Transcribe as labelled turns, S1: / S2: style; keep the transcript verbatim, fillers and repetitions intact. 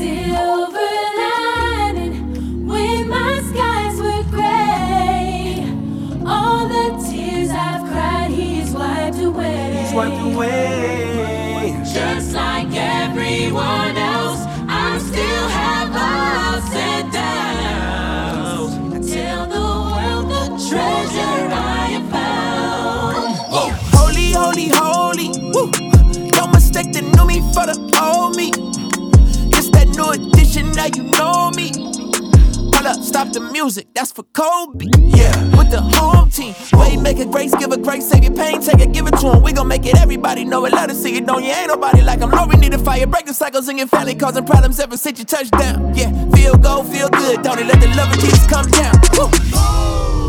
S1: silver lining when my skies were gray. All the tears I've cried, He's wiped away.
S2: He's wiped away.
S1: Just like everyone else, I still have ups and downs. I tell the world the treasure I have found.
S2: Whoa. Holy, holy, holy. Woo. Don't mistake the new me for the old me. It's that new edition, now you know me. Hold up, stop the music, that's for Kobe. Yeah, with the home team. Way make a grace, give a grace, save your pain, take it, give it to him. We gon' make it, everybody know it, let us see it, don't you? Ain't nobody like him. Lord, we need a fire, break the cycles in your family, causing problems ever since you touched down. Yeah, feel go, feel good, don't it? Let the love of Jesus come down. Woo.